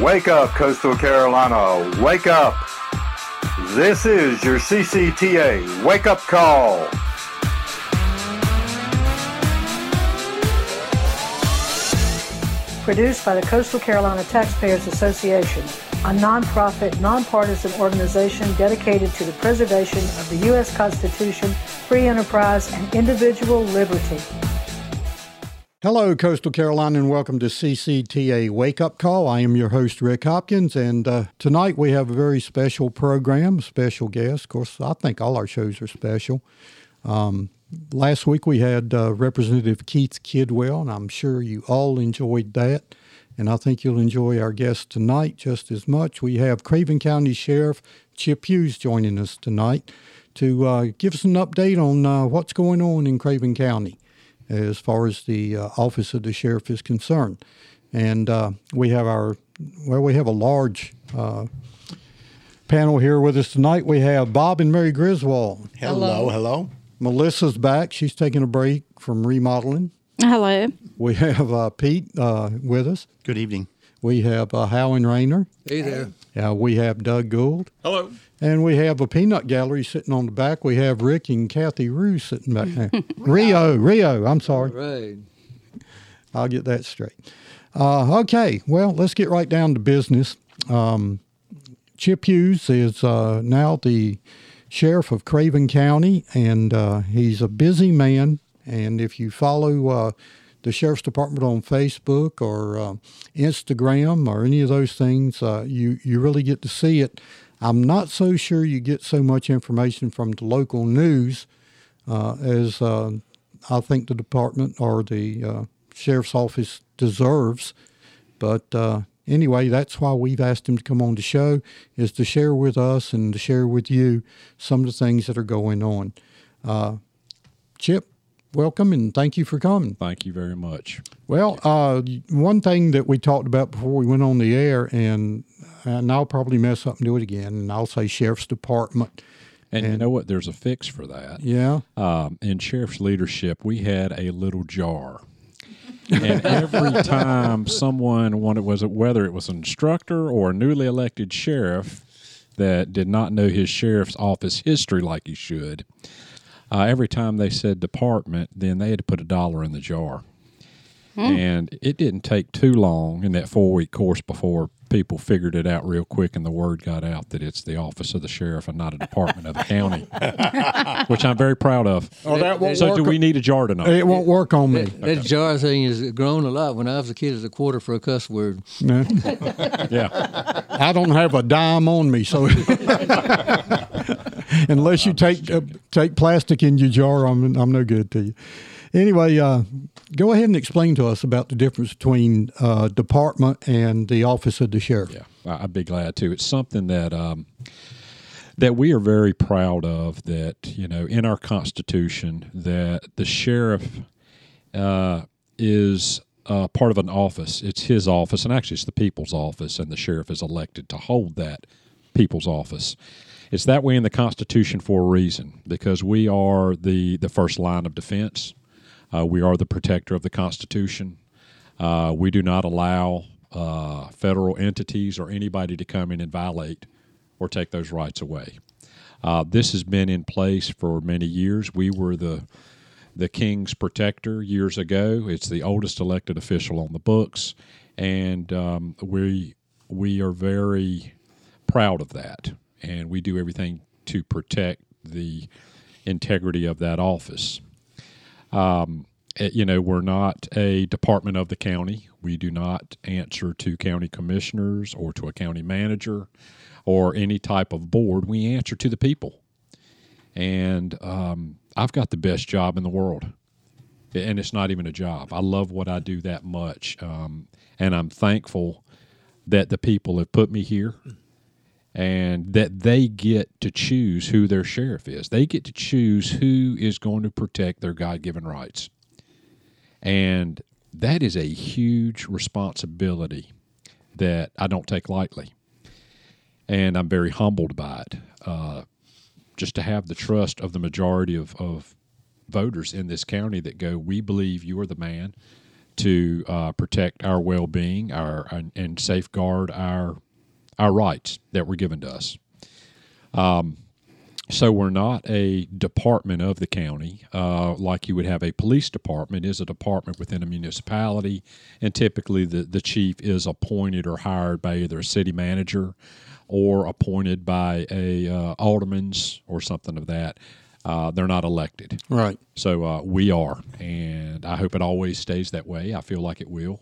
Wake up, Coastal Carolina. Wake up. This is your CCTA Wake Up Call. Produced by the Coastal Carolina Taxpayers Association, a nonprofit, nonpartisan organization dedicated to the preservation of the U.S. Constitution, free enterprise, and individual liberty. Hello, Coastal Carolina, and welcome to CCTA Wake Up Call. I am your host, Rick Hopkins, and tonight we have a very special program, special guest. Of course, I think all our shows are special. Last week we had Representative Keith Kidwell, and I'm sure you all enjoyed that, and I think you'll enjoy our guest tonight just as much. We have Craven County Sheriff Chip Hughes joining us tonight to give us an update on what's going on in Craven County as far as the office of the sheriff is concerned. And we have a large panel here with us tonight. We have Bob and Mary Griswold. Hello. Melissa's back. She's taking a break from remodeling. Hello. We have Pete with us. Good evening. We have Howard Rayner. Hey there. We have Doug Gould. Hello. And we have a peanut gallery sitting on the back. We have Rick and Kathy Rue sitting back there. Rio, I'm sorry. Right. I'll get that straight. Okay, well, let's get right down to business. Chip Hughes is now the sheriff of Craven County, and he's a busy man. And if you follow the Sheriff's Department on Facebook or Instagram or any of those things, you really get to see it. I'm not so sure you get so much information from the local news as I think the department or the sheriff's office deserves. But anyway, that's why we've asked him to come on the show, is to share with us and to share with you some of the things that are going on. Chip, welcome, and thank you for coming. Thank you very much. Well, one thing that we talked about before we went on the air, and I'll probably mess up and do it again, and I'll say Sheriff's Department. And you know what? There's a fix for that. Yeah. In Sheriff's leadership, we had a little jar. And every time someone whether it was an instructor or a newly elected sheriff that did not know his sheriff's office history like he should, every time they said department, then they had to put $1 in the jar. And it didn't take too long in that 4-week course before people figured it out real quick and the word got out that it's the office of the sheriff and not a department of the county, which I'm very proud of. Oh, that won't so work. do we need a jar tonight? It won't work on me. That jar thing has grown a lot. When I was a kid, it was a quarter for a cuss word. Yeah. Yeah. I don't have a dime on me, so unless you take plastic in your jar, I'm no good to you. Anyway, go ahead and explain to us about the difference between department and the office of the sheriff. Yeah, I'd be glad to. It's something that that we are very proud of, that, you know, in our Constitution, that the sheriff is part of an office. It's his office, and actually it's the people's office, and the sheriff is elected to hold that people's office. It's that way in the Constitution for a reason, because we are the first line of defense. We are the protector of the Constitution. We do not allow federal entities or anybody to come in and violate or take those rights away. This has been in place for many years. We were the King's protector years ago. It's the oldest elected official on the books, and we are very proud of that, and we do everything to protect the integrity of that office. You know, we're not a department of the county. We do not answer to county commissioners or to a county manager or any type of board. We answer to the people. And I've got the best job in the world. And it's not even a job. I love what I do that much. And I'm thankful that the people have put me here and that they get to choose who their sheriff is. They get to choose who is going to protect their God-given rights. And that is a huge responsibility that I don't take lightly. And I'm very humbled by it. Just to have the trust of the majority of voters in this county that go, we believe you are the man to protect our well-being, and safeguard our rights that were given to us. So we're not a department of the county like you would have a police department. It is a department within a municipality, and typically the chief is appointed or hired by either a city manager or appointed by a alderman's or something of that. They're not elected. Right. So we are, and I hope it always stays that way. I feel like it will.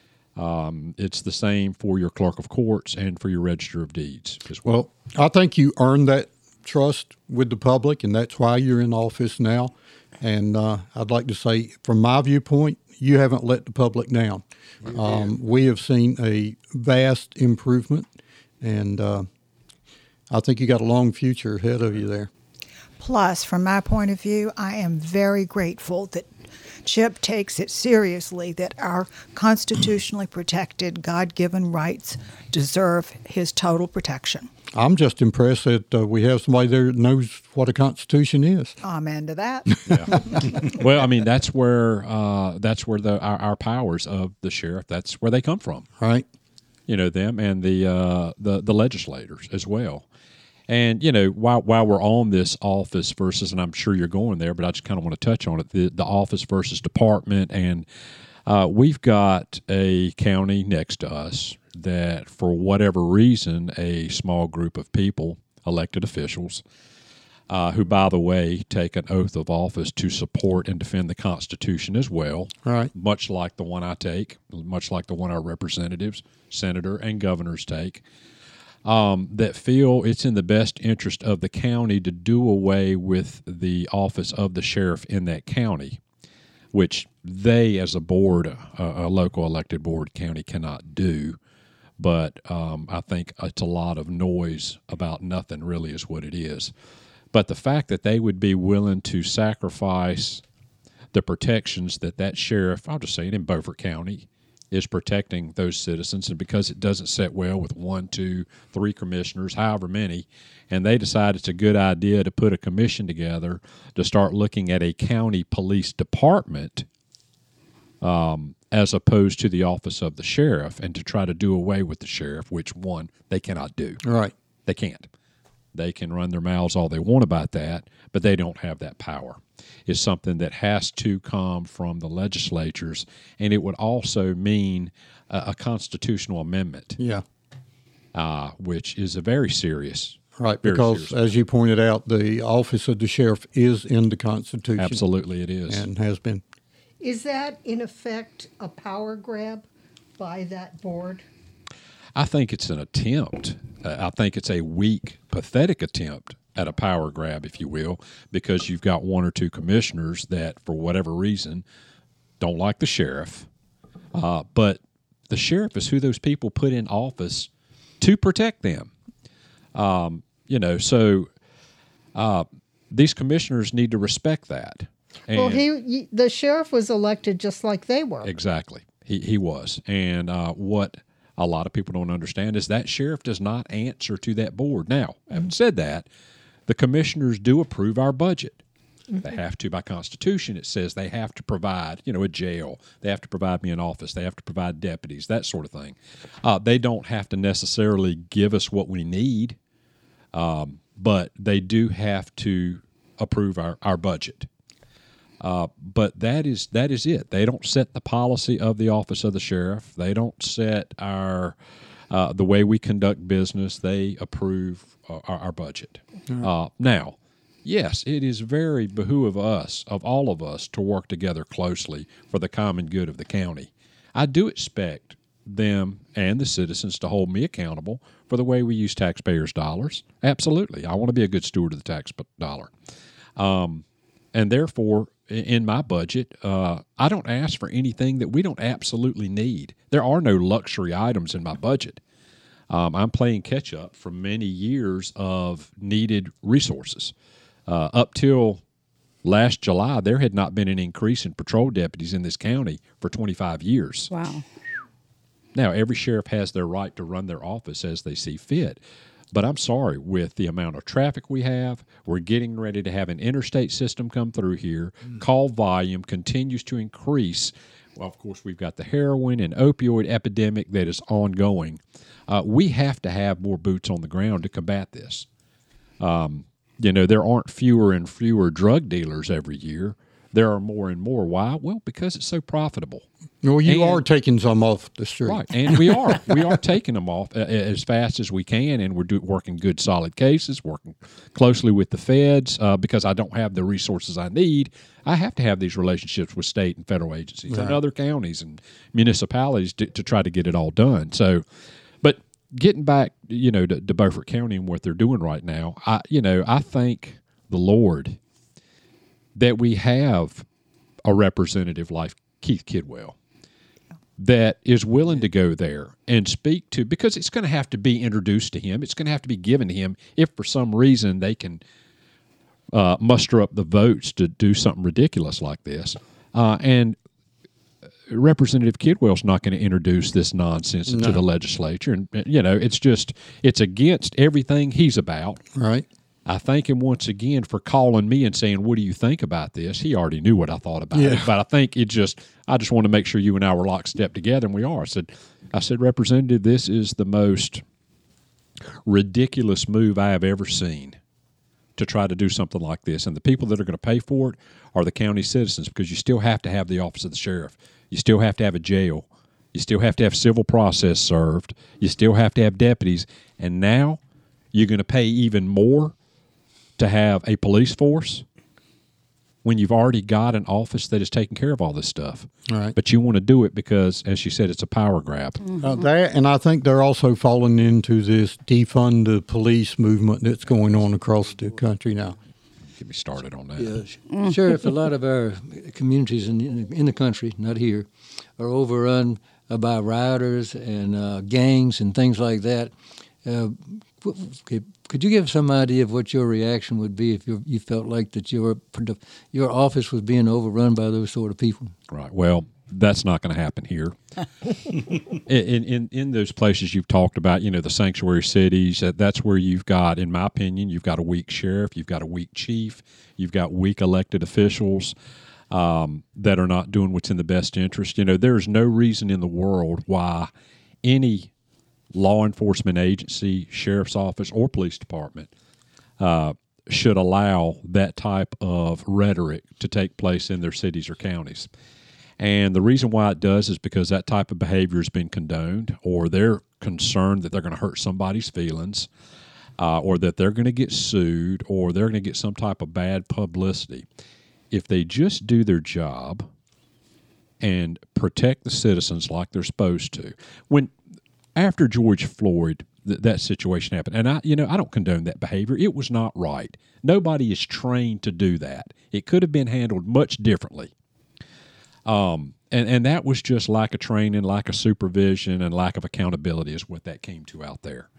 It's the same for your clerk of courts and for your register of deeds as well. Well, I think you earned that trust with the public, and that's why you're in office now. And I'd like to say, from my viewpoint, you haven't let the public down. We have seen a vast improvement, and I think you got a long future ahead of you there. Plus, from my point of view, I am very grateful that Chip takes it seriously that our constitutionally protected, God-given rights deserve his total protection. I'm just impressed that we have somebody there that knows what a constitution is. Amen to that. Yeah. Well, I mean, that's where our powers of the sheriff, that's where they come from. Right. You know, them and the legislators as well. And, you know, while we're on this office versus, and I'm sure you're going there, but I just kind of want to touch on it, the office versus department. And we've got a county next to us that, for whatever reason, a small group of people, elected officials, who, by the way, take an oath of office to support and defend the Constitution as well, Right. much like the one I take, much like the one our representatives, senator, and governors take, that feel it's in the best interest of the county to do away with the office of the sheriff in that county, which they, as a board, a local elected board, county cannot do. But I think it's a lot of noise about nothing really is what it is. But the fact that they would be willing to sacrifice the protections that sheriff, I'll just say it, in Beaufort County, is protecting those citizens, and because it doesn't sit well with 1, 2, 3 commissioners, however many, and they decide it's a good idea to put a commission together to start looking at a county police department as opposed to the office of the sheriff, and to try to do away with the sheriff, which, one, they cannot do. Right. They can't. They can run their mouths all they want about that, but they don't have that power. It's something that has to come from the legislatures, and it would also mean a constitutional amendment. Yeah. Which is a very serious. Right, very because serious as you pointed out, the office of the sheriff is in the Constitution. Absolutely, it is. And has been. Is that, in effect, a power grab by that board? I think it's an attempt. I think it's a weak, pathetic attempt at a power grab, if you will, because you've got 1 or 2 commissioners that, for whatever reason, don't like the sheriff. But the sheriff is who those people put in office to protect them. You know, so these commissioners need to respect that. And Well, the sheriff was elected just like they were. exactly, he was. And what a lot of people don't understand is that sheriff does not answer to that board. Now, having said that, the commissioners do approve our budget. They have to by Constitution. It says they have to provide, you know, a jail. They have to provide me an office. They have to provide deputies, that sort of thing. They don't have to necessarily give us what we need, but they do have to approve our budget. But that is it. They don't set the policy of the office of the sheriff. They don't set our the way we conduct business. They approve our budget. Now, yes, it is very behoove of all of us, to work together closely for the common good of the county. I do expect them and the citizens to hold me accountable for the way we use taxpayers' dollars. Absolutely. I want to be a good steward of the tax dollar. And therefore, in my budget, I don't ask for anything that we don't absolutely need. There are no luxury items in my budget. I'm playing catch up from many years of needed resources. Up till last July, there had not been an increase in patrol deputies in this county for 25 years. Wow. Now, every sheriff has their right to run their office as they see fit. But I'm sorry, with the amount of traffic we have, we're getting ready to have an interstate system come through here. Call volume continues to increase. Well, of course, we've got the heroin and opioid epidemic that is ongoing. We have to have more boots on the ground to combat this. There aren't fewer and fewer drug dealers every year. There are more and more. Why? Well, because it's so profitable. Well, you are taking some off the street. Right, and we are. We are taking them off as fast as we can, and we're working good, solid cases, working closely with the feds because I don't have the resources I need. I have to have these relationships with state and federal agencies and other counties and municipalities to try to get it all done. So, but getting back, to Beaufort County and what they're doing right now, I thank the Lord that we have a representative like Keith Kidwell that is willing to go there and speak to, because it's going to have to be introduced to him. It's going to have to be given to him if for some reason they can muster up the votes to do something ridiculous like this. And Representative Kidwell's not going to introduce this nonsense into the legislature. And, it's against everything he's about. Right. I thank him once again for calling me and saying, "What do you think about this?" He already knew what I thought about it, but I think I just want to make sure you and I were lockstep together, and we are. I said, Representative, this is the most ridiculous move I have ever seen to try to do something like this. And the people that are going to pay for it are the county citizens, because you still have to have the office of the sheriff. You still have to have a jail. You still have to have civil process served. You still have to have deputies. And now you're going to pay even more to have a police force when you've already got an office that is taking care of all this stuff. Right. But you want to do it because, as you said, it's a power grab. And I think they're also falling into this defund the police movement that's going on across the country now. Get me started on that. Yeah, Sheriff, a lot of our communities in the country, not here, are overrun by rioters and gangs and things like that. Could you give some idea of what your reaction would be if you felt like that your office was being overrun by those sort of people? Right. Well, that's not going to happen here. in those places you've talked about, the sanctuary cities, that's where you've got, in my opinion, you've got a weak sheriff, you've got a weak chief, you've got weak elected officials that are not doing what's in the best interest. There's no reason in the world why any law enforcement agency, sheriff's office, or police department should allow that type of rhetoric to take place in their cities or counties. And the reason why it does is because that type of behavior has been condoned, or they're concerned that they're going to hurt somebody's feelings, or that they're going to get sued, or they're going to get some type of bad publicity. If they just do their job and protect the citizens like they're supposed to. After George Floyd, that situation happened, and I don't condone that behavior. It was not right. Nobody is trained to do that. It could have been handled much differently. And that was just lack of training, lack of supervision, and lack of accountability is what that came to out there.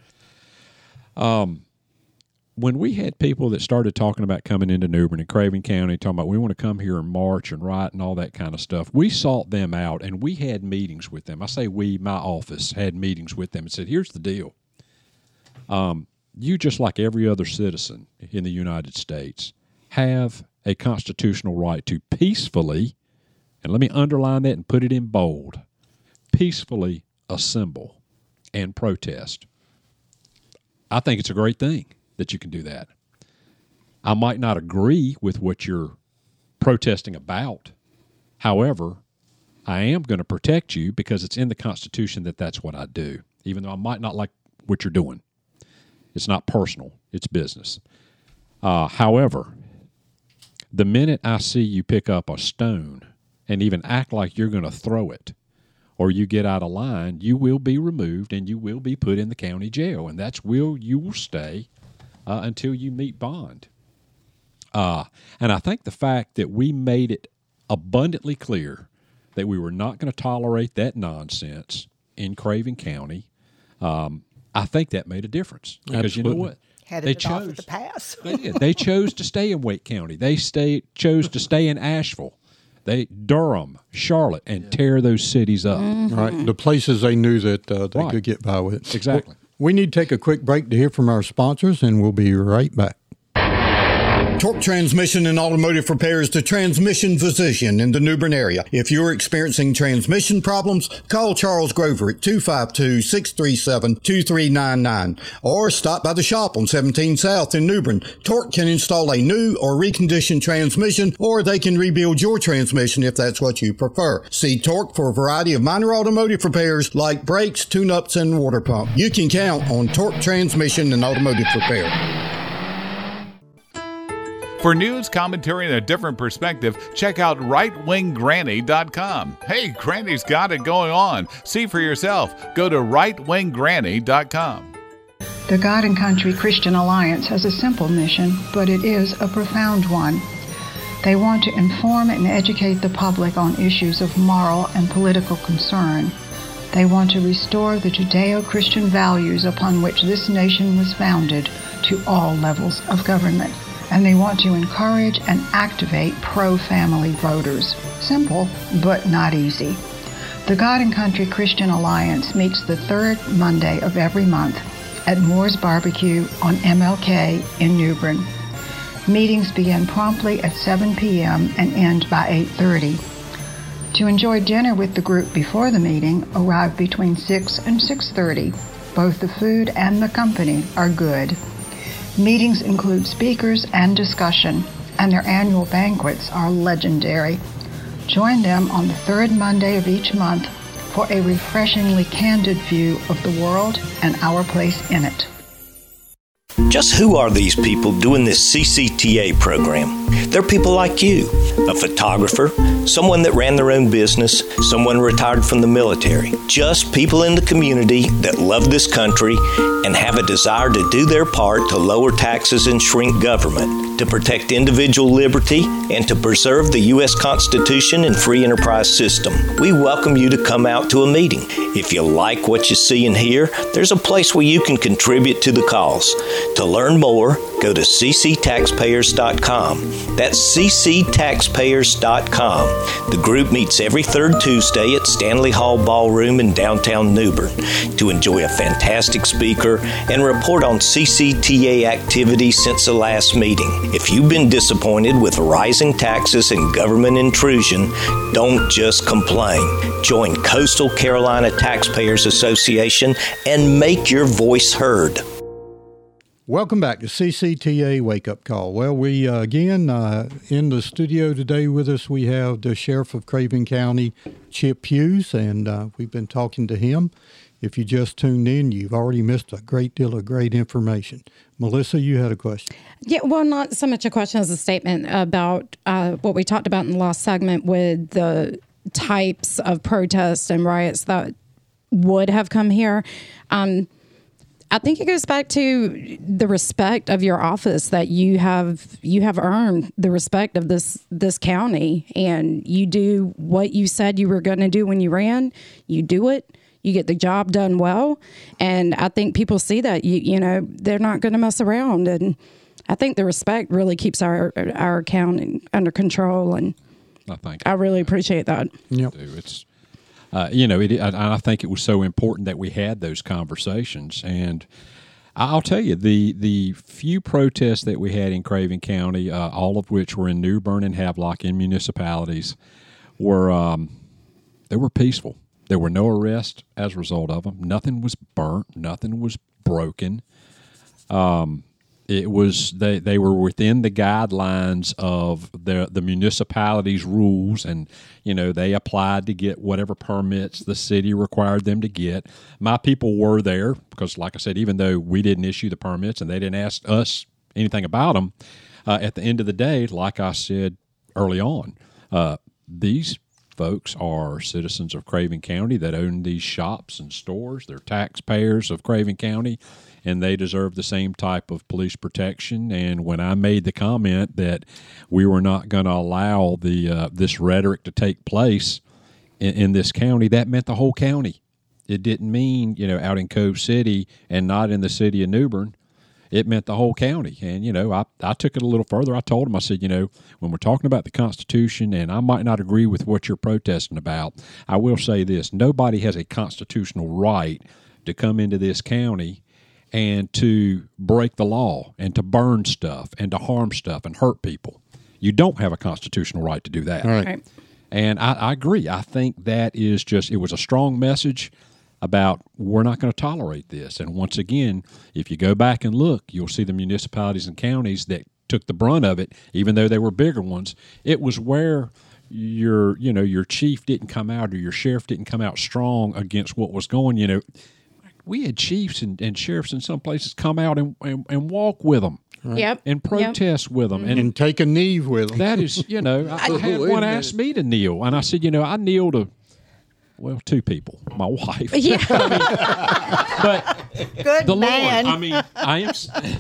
When we had people that started talking about coming into New Bern and Craven County, talking about we want to come here and march and riot and all that kind of stuff, we sought them out and we had meetings with them. I say we, my office, had meetings with them and said, here's the deal. You, just like every other citizen in the United States, have a constitutional right to peacefully, and let me underline that and put it in bold, peacefully assemble and protest. I think it's a great thing that you can do that. I might not agree with what you're protesting about. However, I am going to protect you because it's in the Constitution that that's what I do, even though I might not like what you're doing. It's not personal. It's business. However, the minute I see you pick up a stone and even act like you're going to throw it, or you get out of line, you will be removed and you will be put in the county jail, and that's where you will stay until you meet bond. And I think the fact that we made it abundantly clear that we were not going to tolerate that nonsense in Craven County, I think that made a difference. Because Absolutely. You know what? Headed it off at the pass. They chose to stay in Wake County. They chose to stay in Asheville. Durham, Charlotte, and tear those cities up. Mm-hmm. Right, the places they knew that they could get by with. Exactly. We need to take a quick break to hear from our sponsors, and we'll be right back. Torque Transmission and Automotive Repair is the transmission physician in the New Bern area. If you're experiencing transmission problems, call Charles Grover at 252-637-2399 or stop by the shop on 17 South in New Bern. Torque can install a new or reconditioned transmission, or they can rebuild your transmission if that's what you prefer. See Torque for a variety of minor automotive repairs like brakes, tune-ups, and water pump. You can count on Torque Transmission and Automotive Repair. For news, commentary, and a different perspective, check out rightwinggranny.com. Hey, Granny's got it going on. See for yourself. Go to rightwinggranny.com. The God and Country Christian Alliance has a simple mission, but it is a profound one. They want to inform and educate the public on issues of moral and political concern. They want to restore the Judeo-Christian values upon which this nation was founded to all levels of government. And they want to encourage and activate pro-family voters. Simple, but not easy. The God and Country Christian Alliance meets the third Monday of every month at Moore's Barbecue on MLK in New Bern. Meetings begin promptly at 7 p.m. and end by 8:30. To enjoy dinner with the group before the meeting, arrive between 6 and 6:30. Both the food and the company are good. Meetings include speakers and discussion, and their annual banquets are legendary. Join them on the third Monday of each month for a refreshingly candid view of the world and our place in it. Just who are these people doing this CCTA program? They're people like you, a photographer, someone that ran their own business, someone retired from the military. Just people in the community that love this country and have a desire to do their part to lower taxes and shrink government, to protect individual liberty, and to preserve the U.S. Constitution and free enterprise system. We welcome you to come out to a meeting. If you like what you see and hear, there's a place where you can contribute to the cause. To learn more, go to cctaxpayers.com. That's cctaxpayers.com. The group meets every third Tuesday at Stanley Hall Ballroom in downtown New Bern to enjoy a fantastic speaker and report on CCTA activities since the last meeting. If you've been disappointed with rising taxes and government intrusion, don't just complain. Join Coastal Carolina Taxpayers Association and make your voice heard. Welcome back to CCTA Wake Up Call. Well, we again in the studio today with us, we have the Sheriff of Craven County, Chip Hughes, and we've been talking to him. If you just tuned in, you've already missed a great deal of great information. Melissa, you had a question. Yeah, well, not so much a question as a statement about what we talked about in the last segment with the types of protests and riots that would have come here. I think it goes back to the respect of your office, that you have earned the respect of this county, and you do what you said you were going to do when you ran. You do it. You get the job done well, and I think people see that. You know, they're not going to mess around, and I think the respect really keeps our county under control, and I really appreciate that. Yep. It's I think it was so important that we had those conversations. And I'll tell you, the few protests that we had in Craven County, all of which were in New Bern and Havelock in municipalities, were peaceful. There were no arrests as a result of them. Nothing was burnt. Nothing was broken. It was they were within the guidelines of the municipality's rules, and they applied to get whatever permits the city required them to get. My people were there because, like I said, even though we didn't issue the permits and they didn't ask us anything about them, at the end of the day, like I said early on, these folks are citizens of Craven County that own these shops and stores. They're taxpayers of Craven County, and they deserve the same type of police protection. And when I made the comment that we were not going to allow this rhetoric to take place in this county, that meant the whole county. It didn't mean, out in Cove City and not in the city of New Bern. It meant the whole county. And, I took it a little further. I told them, I said, when we're talking about the Constitution, and I might not agree with what you're protesting about, I will say this: nobody has a constitutional right to come into this county and to break the law and to burn stuff and to harm stuff and hurt people. You don't have a constitutional right to do that. Right. And I agree. I think that is it was a strong message about we're not going to tolerate this. And once again, if you go back and look, you'll see the municipalities and counties that took the brunt of it, even though they were bigger ones. It was where your chief didn't come out or your sheriff didn't come out strong against what was going. We had chiefs and sheriffs in some places come out and walk with them. Right. Yep. And protest with them. And take a knee with them. That is, I had one ask me to kneel. And I said, I kneel to, two people, my wife. Yeah. But Good the man. Lord, I am,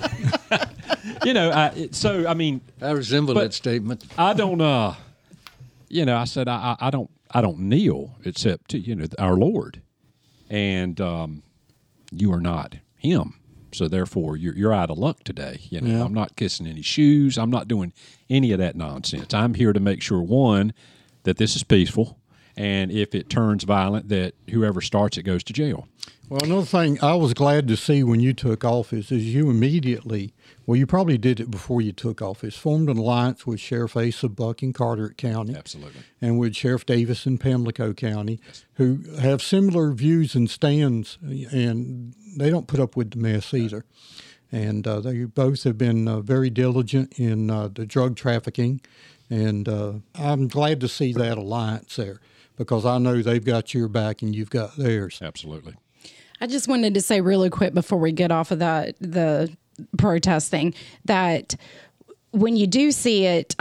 I resemble that statement. I don't, I said, I don't kneel except to, our Lord. And you are not him. So therefore, you're out of luck today. Yeah. I'm not kissing any shoes. I'm not doing any of that nonsense. I'm here to make sure, one, that this is peaceful, and if it turns violent, that whoever starts it goes to jail. Well, another thing I was glad to see when you took office is you immediately, you probably did it before you took office, formed an alliance with Sheriff Asa Buck in Carteret County. Absolutely. And with Sheriff Davis in Pamlico County, who have similar views and stands, and they don't put up with the mess either. And they both have been very diligent in the drug trafficking. And I'm glad to see that alliance there because I know they've got your back and you've got theirs. Absolutely. I just wanted to say really quick before we get off of the protesting that when you do see it,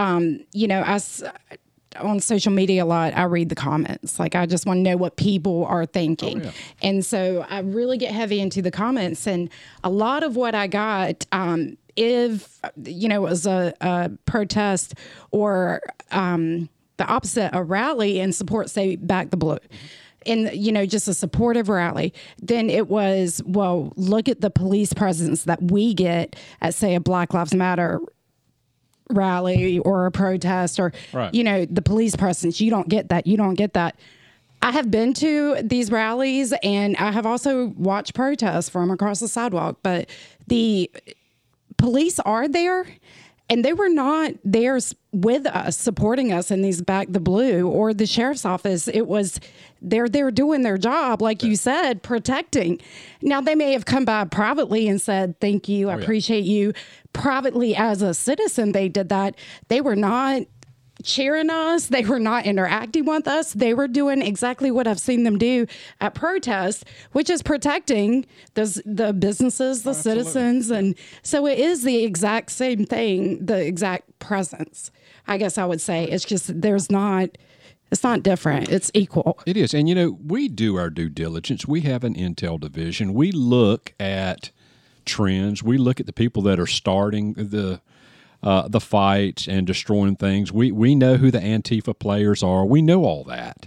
on social media a lot, I read the comments. Like, I just want to know what people are thinking. Oh, yeah. And so I really get heavy into the comments. And a lot of what I got, if, it was a protest or the opposite, a rally in support, say, Back the Blue. And, just a supportive rally, then it was, look at the police presence that we get at, say, a Black Lives Matter rally or a protest or, right. The police presence. You don't get that. You don't get that. I have been to these rallies and I have also watched protests from across the sidewalk, but the police are there. And they were not there with us, supporting us in these Back the Blue or the sheriff's office. It was they're doing their job, like you said, protecting. Now, they may have come by privately and said, thank you, I appreciate you. Privately, as a citizen, they did that. They were not cheering us. They were not interacting with us. They were doing exactly what I've seen them do at protests, which is protecting the businesses, the citizens. And so it is the exact same thing, the exact presence, I guess I would say. It's just it's not different. It's equal. It is. And, we do our due diligence. We have an intel division. We look at trends. We look at the people that are starting the fights and destroying things. We know who the Antifa players are. We know all that.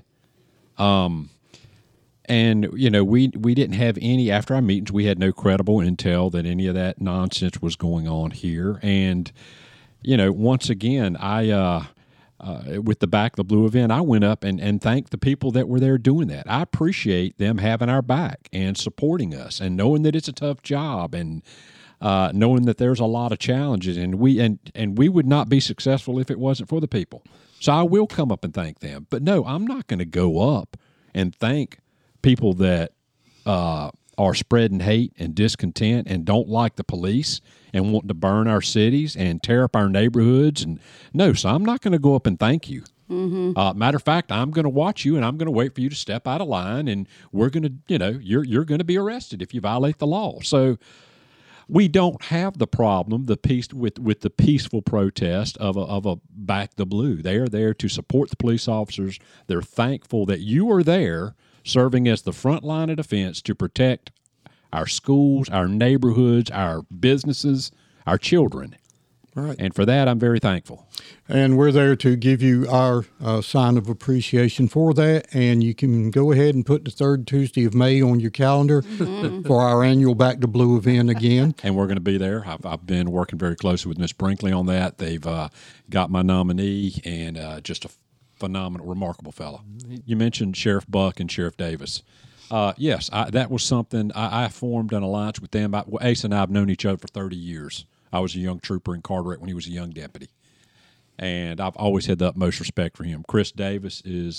And, we didn't have any, after our meetings, we had no credible intel that any of that nonsense was going on here. And, once again, I, with the Back the Blue event, I went up and thanked the people that were there doing that. I appreciate them having our back and supporting us and knowing that it's a tough job and, knowing that there's a lot of challenges, and we would not be successful if it wasn't for the people. So I will come up and thank them. But no, I'm not going to go up and thank people that are spreading hate and discontent and don't like the police and want to burn our cities and tear up our neighborhoods. And no, so I'm not going to go up and thank you. Mm-hmm. Matter of fact, I'm going to watch you and I'm going to wait for you to step out of line, and we're going to, you're going to be arrested if you violate the law. So we don't have the problem with the peaceful protest of a Back the Blue. They are there to support the police officers. They're thankful that you are there serving as the front line of defense to protect our schools, our neighborhoods, our businesses, our children. Right. And for that, I'm very thankful. And we're there to give you our sign of appreciation for that. And you can go ahead and put the third Tuesday of May on your calendar for our annual Back to Blue event again. And we're going to be there. I've been working very closely with Miss Brinkley on that. They've got my nominee, and just a phenomenal, remarkable fellow. You mentioned Sheriff Buck and Sheriff Davis. Yes, that was something I formed an alliance with them. Ace and I have known each other for 30 years. I was a young trooper in Carteret when he was a young deputy, and I've always had the utmost respect for him. Chris Davis is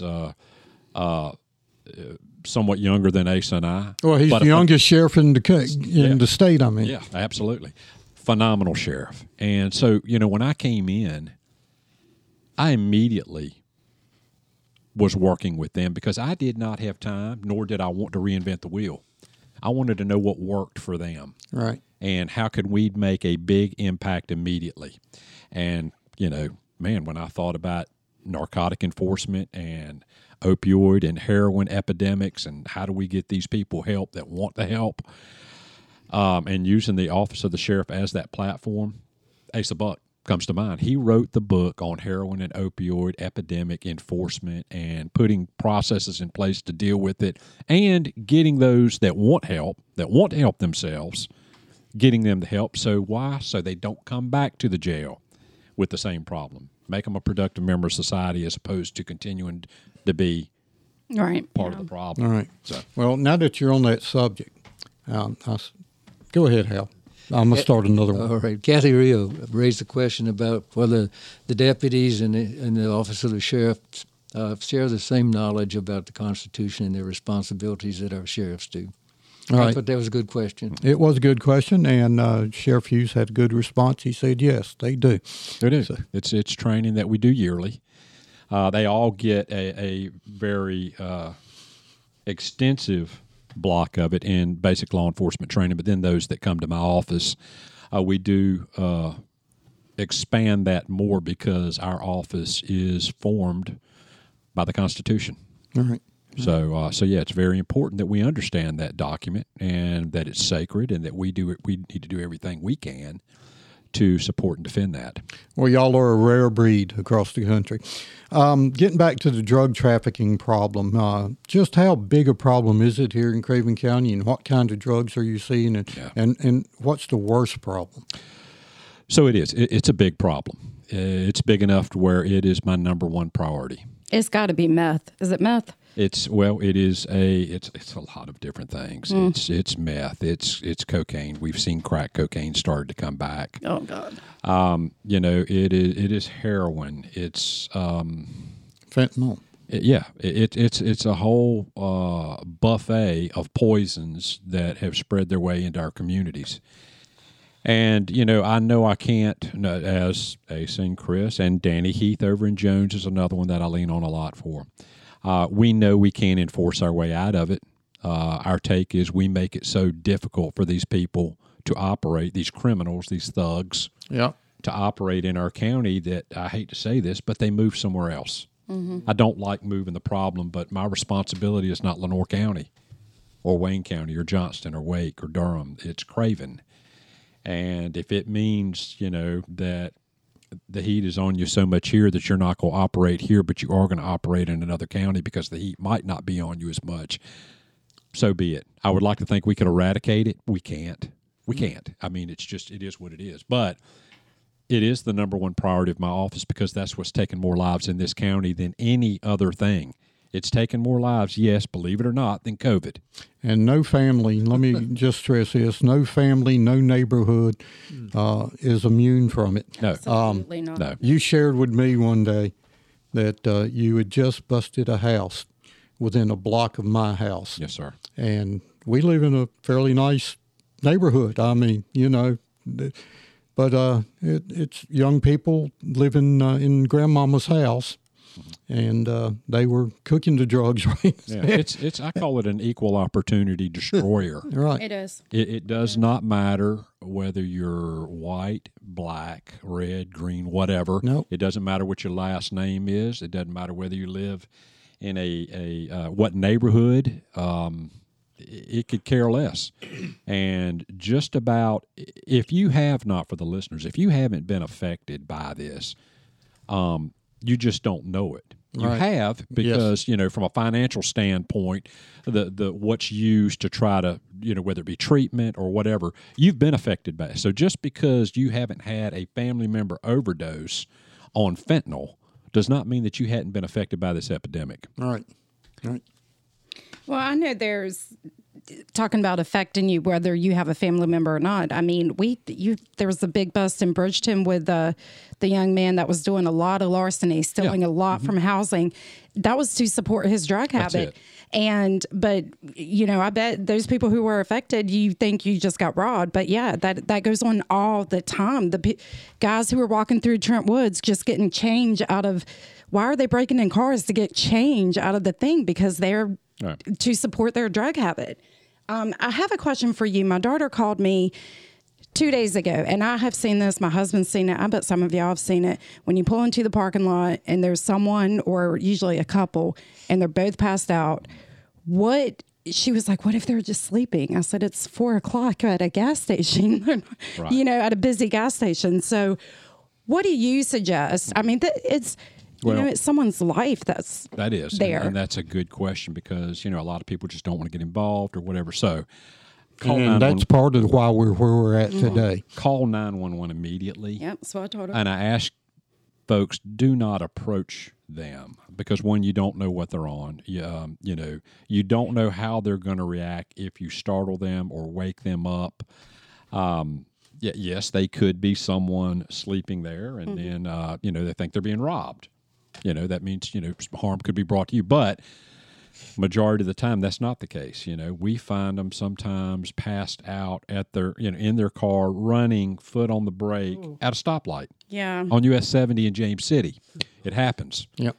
somewhat younger than Ace and I. Well, he's the youngest sheriff in the state, I mean. Yeah, absolutely. Phenomenal sheriff. And so, when I came in, I immediately was working with them because I did not have time, nor did I want to reinvent the wheel. I wanted to know what worked for them. Right. And how could we make a big impact immediately? And, when I thought about narcotic enforcement and opioid and heroin epidemics and how do we get these people help that want the help, and using the Office of the Sheriff as that platform, Asa Buck comes to mind. He wrote the book on heroin and opioid epidemic enforcement and putting processes in place to deal with it and getting those that want to help themselves, getting them the help. So why? So they don't come back to the jail with the same problem. Make them a productive member of society as opposed to continuing to be part of the problem. All right. So, well, now that you're on that subject, go ahead, Hal. I'm going to start another one. All right. Kathy Rio raised the question about whether the deputies and the Office of the Sheriff share the same knowledge about the Constitution and their responsibilities that our sheriffs do. All right. I thought that was a good question. It was a good question, and Sheriff Hughes had a good response. He said, yes, they do. They do. So, it's training that we do yearly. They all get a very extensive block of it in basic law enforcement training, but then those that come to my office, we do expand that more because our office is formed by the Constitution. All right. So yeah, it's very important that we understand that document and that it's sacred and that we need to do everything we can to support and defend that. Well, y'all are a rare breed across the country. Getting back to the drug trafficking problem, just how big a problem is it here in Craven County, and what kind of drugs are you seeing, and what's the worst problem? So it is. It's a big problem. It's big enough to where it is my number one priority. It's got to be meth. Is it meth? It's a lot of different things. It's meth. It's cocaine. We've seen crack cocaine started to come back. Oh God. It is heroin. It's fentanyl. It's a whole buffet of poisons that have spread their way into our communities. And, I know I can't, as Ace and Chris and Danny Heath over in Jones is another one that I lean on a lot for. We know we can't enforce our way out of it. Our take is we make it so difficult for these people to operate, these criminals, these thugs, to operate in our county that, I hate to say this, but they move somewhere else. Mm-hmm. I don't like moving the problem, but my responsibility is not Lenoir County or Wayne County or Johnston or Wake or Durham. It's Craven. And if it means, that the heat is on you so much here that you're not going to operate here, but you are going to operate in another county because the heat might not be on you as much, so be it. I would like to think we could eradicate it. We can't. I mean, it is what it is. But it is the number one priority of my office because that's what's taken more lives in this county than any other thing. It's taken more lives, yes, believe it or not, than COVID. And no family, let me just stress this, no family, no neighborhood is immune from it. No. Absolutely not. No. You shared with me one day that you had just busted a house within a block of my house. Yes, sir. And we live in a fairly nice neighborhood. I mean, but it's young people living in grandmama's house. And they were cooking the drugs, right? Yeah, I call it an equal opportunity destroyer. Right. It is. It does not matter whether you're white, black, red, green, whatever. Nope. It doesn't matter what your last name is. It doesn't matter whether you live in what neighborhood. It could care less. And just about, if you have not, for the listeners, if you haven't been affected by this, you just don't know it. You have because, from a financial standpoint, the what's used to try to, whether it be treatment or whatever, you've been affected by it. So just because you haven't had a family member overdose on fentanyl does not mean that you hadn't been affected by this epidemic. Right. Well, I know there's talking about affecting you, whether you have a family member or not. I mean, there was a big bust in Bridgeton with the young man that was doing a lot of larceny, stealing a lot from housing. That was to support his drug habit. But I bet those people who were affected, you think you just got robbed. But yeah, that goes on all the time. The guys who were walking through Trent Woods just getting change out of, why are they breaking in cars to get change out of the thing? Because they're to support their drug habit. I have a question for you. My daughter called me 2 days ago, and I have seen this. My husband's seen it. I bet some of y'all have seen it. When you pull into the parking lot and there's someone, or usually a couple, and they're both passed out. She was like, what if they're just sleeping? I said, it's 4:00 at a gas station, at a busy gas station. So what do you suggest? I mean, it's someone's life that is there. And that's a good question, because, a lot of people just don't want to get involved or whatever. So and that's part of why we're where we're at today. Call 911 immediately. Yep, that's what I told her. And I ask folks, do not approach them, because one, you don't know what they're on. You don't know how they're going to react if you startle them or wake them up. Yes, they could be someone sleeping there, and then they think they're being robbed. That means harm could be brought to you, but majority of the time that's not the case. We find them sometimes passed out at their in their car, running foot on the brake at a stoplight. Yeah, on US 70 in James City, it happens. Yep.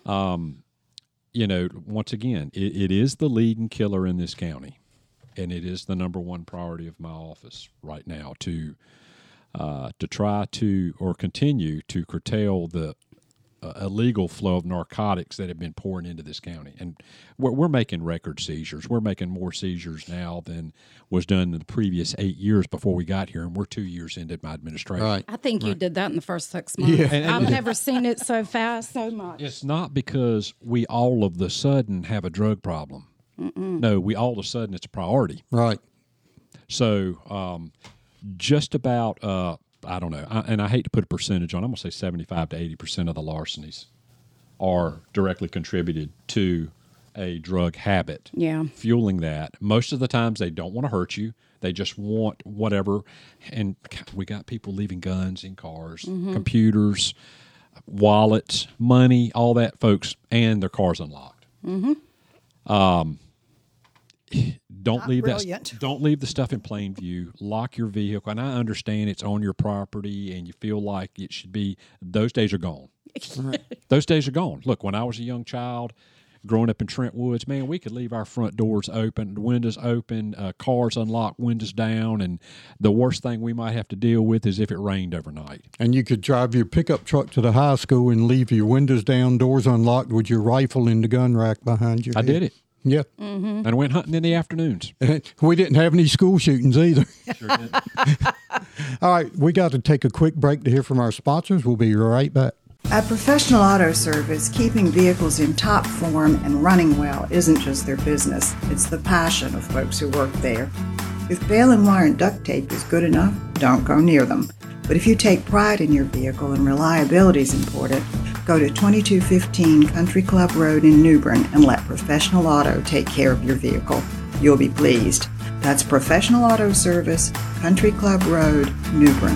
Once again, it is the leading killer in this county, and it is the number one priority of my office right now to try to or continue to curtail the illegal flow of narcotics that have been pouring into this county. And we're making record seizures. We're making more seizures now than was done in the previous 8 years before we got here, and we're 2 years into my administration. Right. I think you did that in the first 6 months. Yeah. I've never seen it so fast, so much. It's not because we all of the sudden have a drug problem. No, we all of a sudden it's a priority. Right. So just about... I don't know, and I hate to put a percentage on. I'm going to say 75 to 80% of the larcenies are directly contributed to a drug habit. Yeah, fueling that. Most of the times they don't want to hurt you; they just want whatever. And we got people leaving guns in cars, computers, wallets, money, all that, folks, and their cars unlocked. Don't leave the stuff in plain view. Lock your vehicle. And I understand it's on your property and you feel like it should be. Those days are gone. Those days are gone. Look, when I was a young child growing up in Trent Woods, man, we could leave our front doors open, windows open, cars unlocked, windows down. And the worst thing we might have to deal with is if it rained overnight. And you could drive your pickup truck to the high school and leave your windows down, doors unlocked with your rifle in the gun rack behind you. I did it. Yeah. And went hunting in the afternoons. We didn't have any school shootings either. Sure did. All right, we got to take a quick break to hear from our sponsors. We'll be right back. At Professional Auto Service, keeping vehicles in top form and running well isn't just their business. It's the passion of folks who work there. If bail and wire and duct tape is good enough, don't go near them. But if you take pride in your vehicle and reliability is important, go to 2215 Country Club Road in New Bern and let Professional Auto take care of your vehicle. You'll be pleased. That's Professional Auto Service, Country Club Road, New Bern.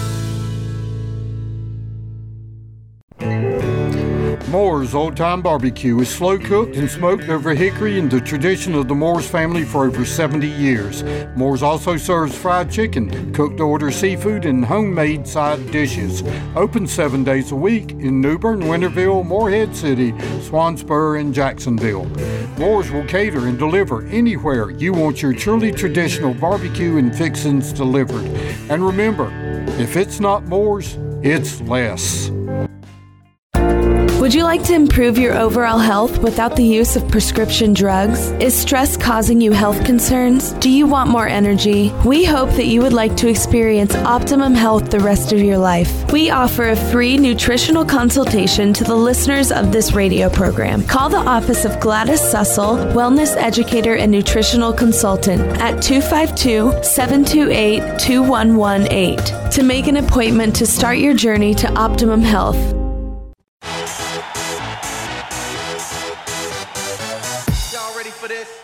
Moore's Old Time Barbecue is slow cooked and smoked over hickory in the tradition of the Moore's family for over 70 years. Moore's also serves fried chicken, cooked to order seafood, and homemade side dishes. Open 7 days a week in New Bern, Winterville, Morehead City, Swansboro, and Jacksonville. Moore's will cater and deliver anywhere you want your truly traditional barbecue and fixings delivered. And remember, if it's not Moore's, it's less. Would you like to improve your overall health without the use of prescription drugs? Is stress causing you health concerns? Do you want more energy? We hope that you would like to experience optimum health the rest of your life. We offer a free nutritional consultation to the listeners of this radio program. Call the office of Gladys Sussel, wellness educator and nutritional consultant at 252-728-2118 to make an appointment to start your journey to optimum health. For this.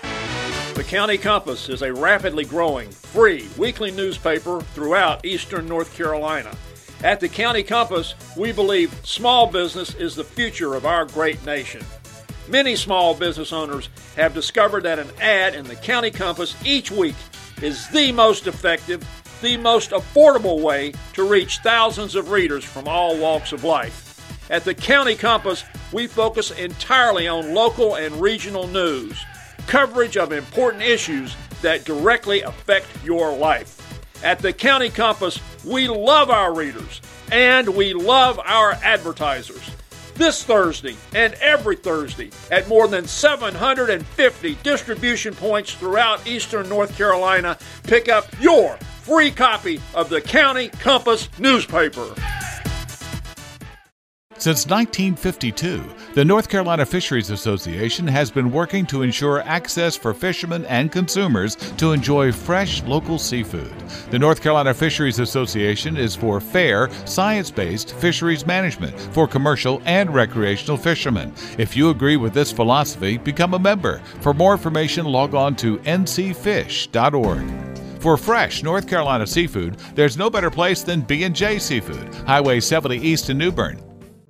The County Compass is a rapidly growing, free weekly newspaper throughout eastern North Carolina. At the County Compass, we believe small business is the future of our great nation. Many small business owners have discovered that an ad in the County Compass each week is the most effective, the most affordable way to reach thousands of readers from all walks of life. At the County Compass, we focus entirely on local and regional news, coverage of important issues that directly affect your life. At the County Compass, we love our readers and we love our advertisers. This Thursday and every Thursday at more than 750 distribution points throughout eastern North Carolina, pick up your free copy of the County Compass newspaper. Since 1952, the North Carolina Fisheries Association has been working to ensure access for fishermen and consumers to enjoy fresh local seafood. The North Carolina Fisheries Association is for fair, science-based fisheries management for commercial and recreational fishermen. If you agree with this philosophy, become a member. For more information, log on to ncfish.org. For fresh North Carolina seafood, there's no better place than B&J Seafood, Highway 70 East in New Bern.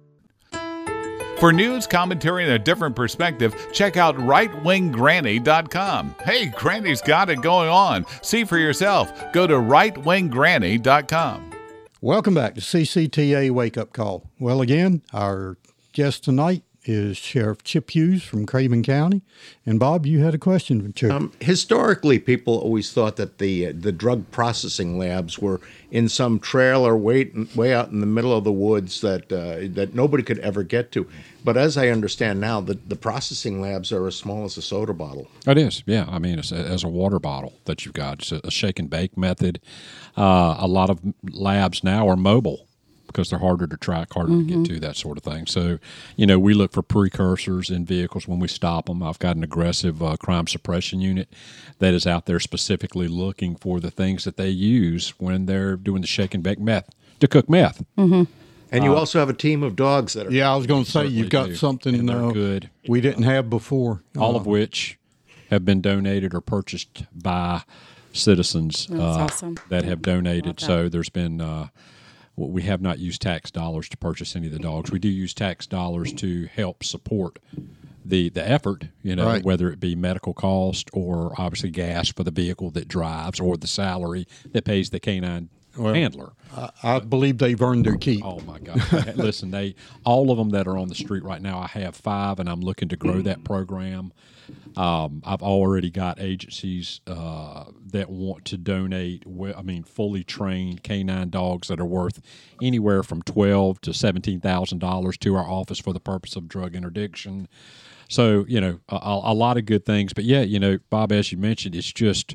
For news, commentary, and a different perspective, check out rightwinggranny.com. Hey, Granny's got it going on. See for yourself. Go to rightwinggranny.com. Welcome back to CCTA Wake Up Call. Well, again, our guest tonight is Sheriff Chip Hughes from Craven County. And Bob, you had a question for Chip. Historically, people always thought that the drug processing labs were in some trailer way out in the middle of the woods that nobody could ever get to. But as I understand now, the processing labs are as small as a soda bottle. It is, yeah. I mean, it's as a water bottle that you've got. It's a shake and bake method. A lot of labs now are mobile, because they're harder to track, harder to get to, that sort of thing. So, we look for precursors in vehicles when we stop them. I've got an aggressive crime suppression unit that is out there specifically looking for the things that they use when they're doing the shake and bake meth, to cook meth. Mm-hmm. And you also have a team of dogs that are... Yeah, I was going to say, you've got something good. We didn't have before. All of which have been donated or purchased by citizens awesome. That have donated. So there's been... we have not used tax dollars to purchase any of the dogs. We do use tax dollars to help support the effort, right. Whether it be medical cost or obviously gas for the vehicle that drives or the salary that pays the canine handler. I believe they've earned their keep. Oh, my God. Listen, all of them that are on the street right now, I have 5, and I'm looking to grow that program. I've already got agencies that want to donate, fully trained canine dogs that are worth anywhere from $12,000 to $17,000 to our office for the purpose of drug interdiction. So, a lot of good things. But, yeah, Bob, as you mentioned, it's just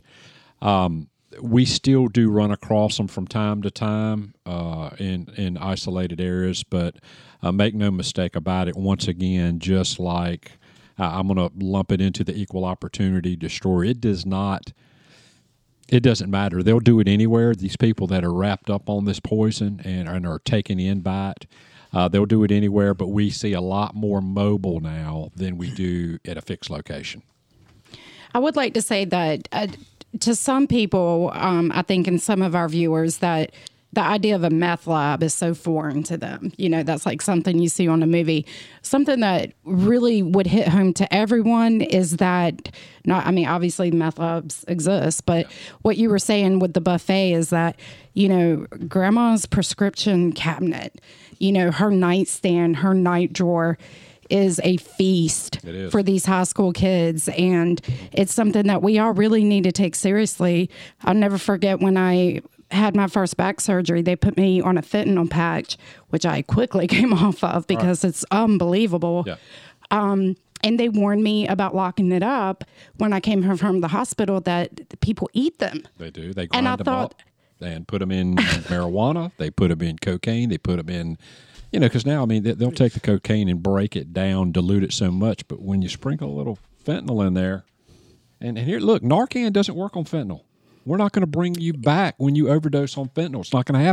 we still do run across them from time to time in isolated areas. But make no mistake about it, once again, just like I'm going to lump it into the equal opportunity destroyer. It doesn't matter. They'll do it anywhere. These people that are wrapped up on this poison and are taken in by it, they'll do it anywhere, but we see a lot more mobile now than we do at a fixed location. I would like to say that to some people, I think in some of our viewers, that the idea of a meth lab is so foreign to them. That's like something you see on a movie. Something that really would hit home to everyone is that, obviously meth labs exist, but what you were saying with the buffet is that, grandma's prescription cabinet, her nightstand, her night drawer is a feast for these high school kids. And it's something that we all really need to take seriously. I'll never forget when I had my first back surgery, they put me on a fentanyl patch, which I quickly came off of because it's unbelievable. Yeah. And they warned me about locking it up when I came home from the hospital that people eat them. They do. They grind them up and put them in marijuana. They put them in cocaine. They put them in, because now, they'll take the cocaine and break it down, dilute it so much. But when you sprinkle a little fentanyl in there, and here, look, Narcan doesn't work on fentanyl. We're not going to bring you back when you overdose on fentanyl. It's not going to happen.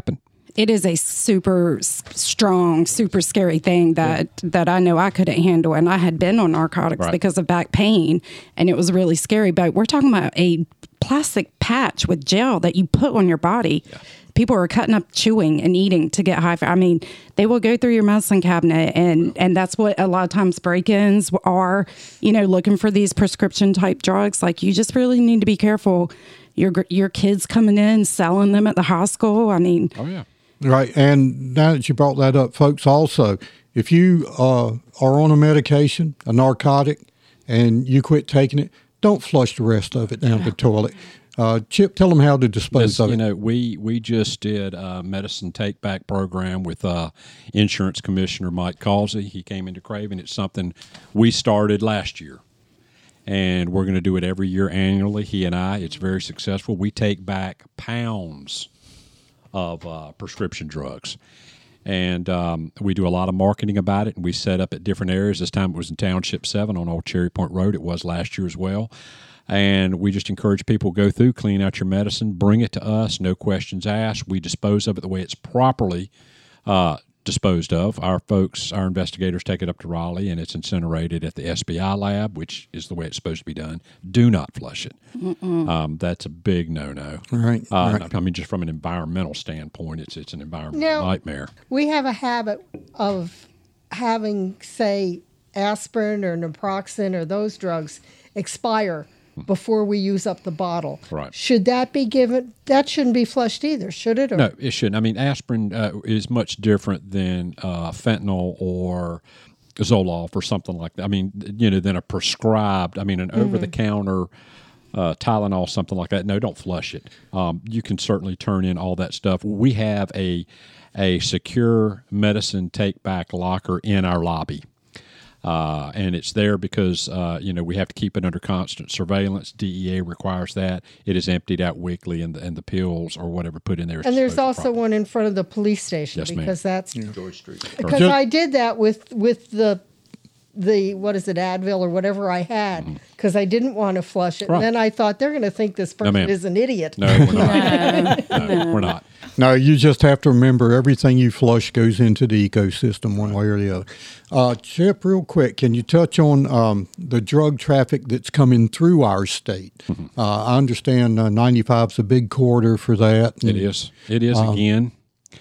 it is a super strong, super scary thing that I know I couldn't handle. And I had been on narcotics because of back pain, and it was really scary. But we're talking about a plastic patch with gel that you put on your body. Yeah. People are cutting up, chewing, and eating to get high. I mean, they will go through your medicine cabinet, and that's what a lot of times break-ins are, looking for these prescription-type drugs. Like, you just really need to be careful. Your kids coming in, selling them at the high school. I mean. Oh, yeah. Right, and now that you brought that up, folks, also, if you are on a medication, a narcotic, and you quit taking it, don't flush the rest of it down the toilet. Chip, tell them how to dispose of it. We just did a medicine take-back program with Insurance Commissioner Mike Causey. He came into Craven. It's something we started last year, and we're going to do it every year annually, he and I. It's very successful. We take back pounds of prescription drugs. And we do a lot of marketing about it, and we set up at different areas. This time it was in Township 7 on Old Cherry Point Road. It was last year as well. And we just encourage people to go through, clean out your medicine, bring it to us, no questions asked. We dispose of it the way it's properly disposed of. Our investigators take it up to Raleigh, and it's incinerated at the SBI lab, which is the way it's supposed to be done. Do not flush it. That's a big no-no. Right. I mean, just from an environmental standpoint, it's an environmental nightmare. We have a habit of having, say, aspirin or naproxen or those drugs expire before we use up the bottle. Right. Should that be given? That shouldn't be flushed either, should it? Or? No, it shouldn't. I mean, aspirin is much different than fentanyl or Zoloft or something like that. I mean, than a prescribed, an over-the-counter Tylenol, something like that. No, don't flush it. You can certainly turn in all that stuff. We have a secure medicine take-back locker in our lobby. And it's there because, we have to keep it under constant surveillance. DEA requires that. It is emptied out weekly, and the pills or whatever put in there. And there's also one in front of the police station. Yes, because ma'am. that's George Street. Because I did that with the what is it, Advil or whatever I had, because I didn't want to flush it. Right. And then I thought they're going to think this person is an idiot. No, we're not. No, we're not. No, you just have to remember everything you flush goes into the ecosystem one way or the other. Chip, real quick, can you touch on the drug traffic that's coming through our state? I understand 95 is a big corridor for that. It is. It is again.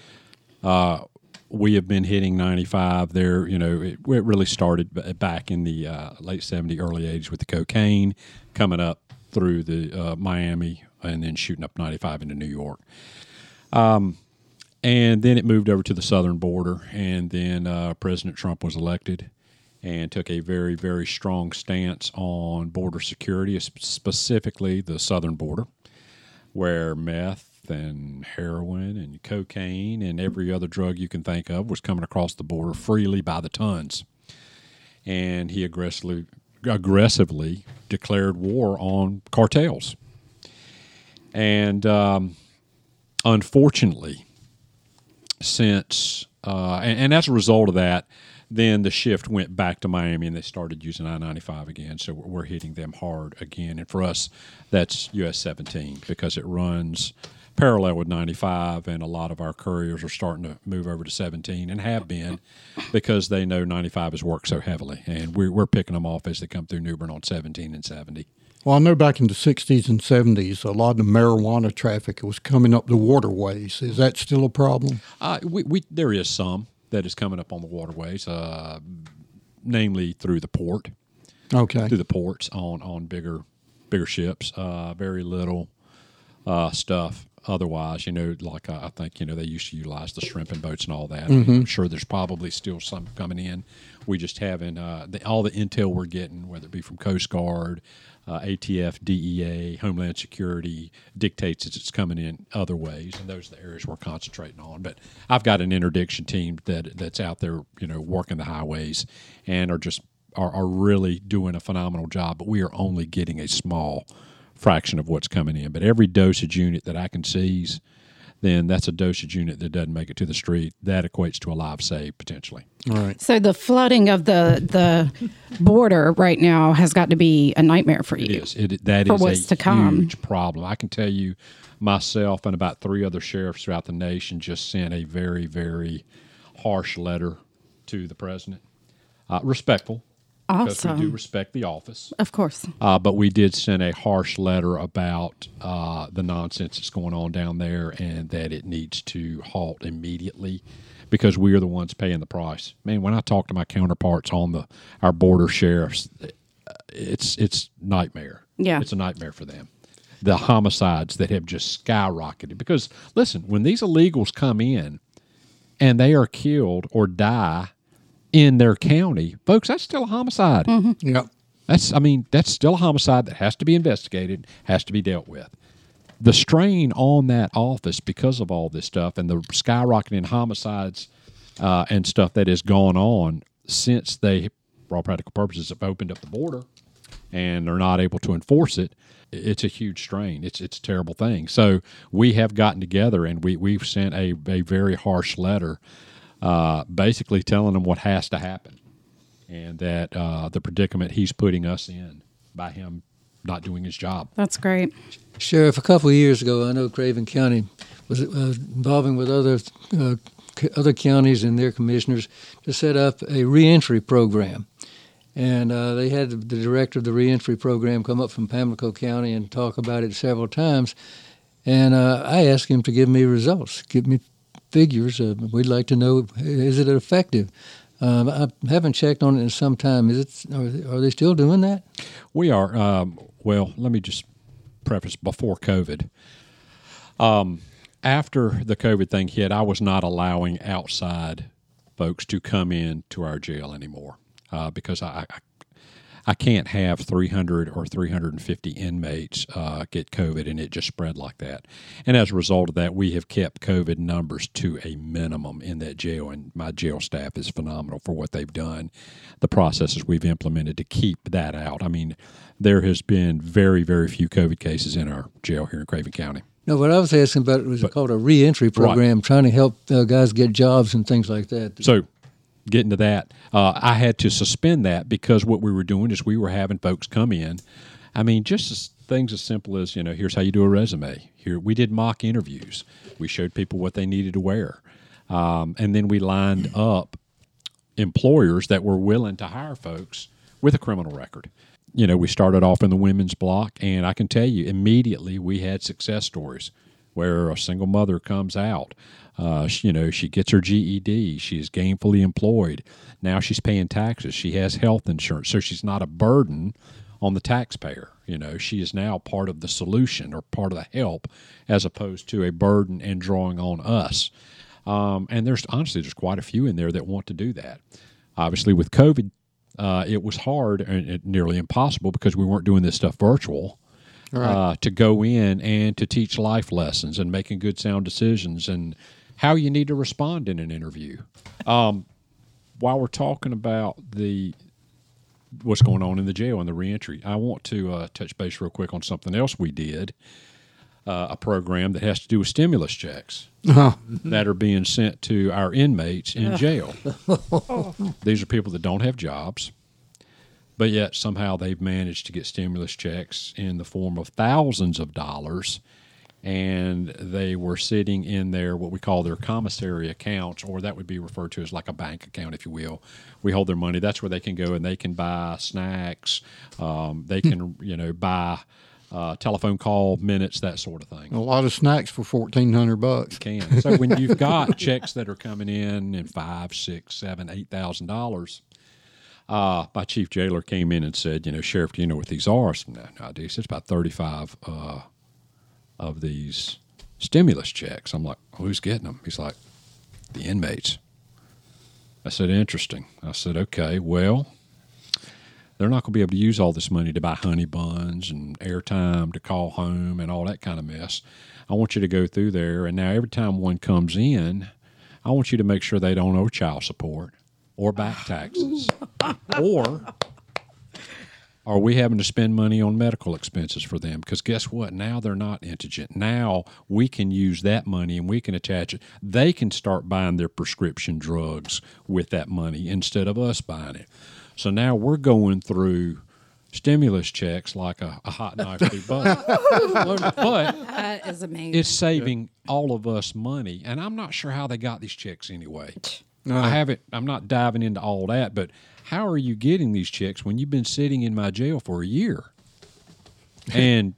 We have been hitting 95 there. It really started back in the late 70s, early 80s with the cocaine coming up through the Miami and then shooting up 95 into New York. And then it moved over to the southern border, and then President Trump was elected and took a very, very strong stance on border security, specifically the southern border, where meth and heroin and cocaine and every other drug you can think of was coming across the border freely by the tons. And he aggressively declared war on cartels. And unfortunately, since and as a result of that, then the shift went back to Miami, and they started using I-95 again. So we're hitting them hard again. And for us, that's US 17 because it runs parallel with 95, and a lot of our couriers are starting to move over to 17 and have been because they know 95 has worked so heavily. And we're picking them off as they come through New Bern on 17 and 70. Well, I know back in the 60s and 70s, a lot of the marijuana traffic was coming up the waterways. Is that still a problem? There is some that is coming up on the waterways, namely through the port. Okay. Through the ports on bigger ships. Very little stuff otherwise, like I think, they used to utilize the shrimping boats and all that. I'm sure there's probably still some coming in. We just haven't, all the intel we're getting, whether it be from Coast Guard, ATF, DEA, Homeland Security, dictates that it's coming in other ways, and those are the areas we're concentrating on. But I've got an interdiction team that's out there, working the highways and are really doing a phenomenal job, but we are only getting a small fraction of what's coming in. But every dosage unit that I can seize then that's a dosage unit that doesn't make it to the street. That equates to a life saved potentially. All right. So the flooding of the border right now has got to be a nightmare for you. It is. That for is what's a to come. huge problem. I can tell you, myself and about 3 other sheriffs throughout the nation just sent a very, very harsh letter to the president. Respectful. Because we do respect the office. Of course. But we did send a harsh letter about the nonsense that's going on down there and that it needs to halt immediately because we are the ones paying the price. Man, when I talk to my counterparts on our border sheriffs, it's nightmare. Yeah. It's a nightmare for them. The homicides that have just skyrocketed. Because, listen, when these illegals come in and they are killed or die in their county, folks, that's still a homicide. Mm-hmm. Yep. That's still a homicide that has to be investigated, has to be dealt with. The strain on that office because of all this stuff and the skyrocketing homicides and stuff that has gone on since they, for all practical purposes, have opened up the border and are not able to enforce it, it's a huge strain. It's a terrible thing. So we have gotten together and we've sent a very harsh letter basically telling them what has to happen and that the predicament he's putting us in by him not doing his job. That's great. Sheriff, a couple of years ago, I know Craven County was involving with other counties and their commissioners to set up a reentry program. And they had the director of the reentry program come up from Pamlico County and talk about it several times. And I asked him to give me results, give me figures. We'd like to know, is it effective? I haven't checked on it in some time. Are they still doing that? We are. Well, let me just preface before COVID. After the COVID thing hit, I was not allowing outside folks to come in to our jail anymore because I can't have 300 or 350 inmates get COVID and it just spread like that. And as a result of that, we have kept COVID numbers to a minimum in that jail, and my jail staff is phenomenal for what they've done, the processes we've implemented to keep that out. I mean, there has been very, very few COVID cases in our jail here in Craven County. No, what I was asking about was called a reentry program, right, trying to help guys get jobs and things like that. So getting to that, I had to suspend that because what we were doing is we were having folks come in. I mean, just things as simple as, here's how you do a resume. Here, we did mock interviews. We showed people what they needed to wear. And then we lined up employers that were willing to hire folks with a criminal record. We started off in the women's block, and I can tell you immediately we had success stories where a single mother comes out. She gets her GED. She is gainfully employed. Now she's paying taxes. She has health insurance, so she's not a burden on the taxpayer. She is now part of the solution or part of the help as opposed to a burden and drawing on us. And there's quite a few in there that want to do that. Obviously, with COVID, it was hard and nearly impossible because we weren't doing this stuff virtual. Right. To go in and to teach life lessons and making good sound decisions and how you need to respond in an interview. While we're talking about what's going on in the jail and the reentry, I want to touch base real quick on something else we did, a program that has to do with stimulus checks that are being sent to our inmates in jail. These are people that don't have jobs, but yet somehow they've managed to get stimulus checks in the form of thousands of dollars, and they were sitting in their what we call their commissary accounts, or that would be referred to as like a bank account, if you will. We hold their money. That's where they can go and they can buy snacks. They can, buy telephone call minutes, that sort of thing. A lot of snacks for $1,400. Can. So when you've got checks that are coming in $5,000, $6,000, $7,000, $8,000, my chief jailer came in and said, Sheriff, do you know what these are? I said, no, I do. He said, it's about 35 of these stimulus checks. I'm like, who's getting them? He's like, the inmates. I said, interesting. I said, okay, well, they're not going to be able to use all this money to buy honey buns and airtime to call home and all that kind of mess. I want you to go through there, and now every time one comes in, I want you to make sure they don't owe child support or back taxes Are we having to spend money on medical expenses for them? Because guess what? Now they're not indigent. Now we can use that money and we can attach it. They can start buying their prescription drugs with that money instead of us buying it. So now we're going through stimulus checks like a hot knife through butter. But that is amazing. It's saving all of us money. And I'm not sure how they got these checks anyway. I'm not diving into all that, but how are you getting these checks when you've been sitting in my jail for a year? And,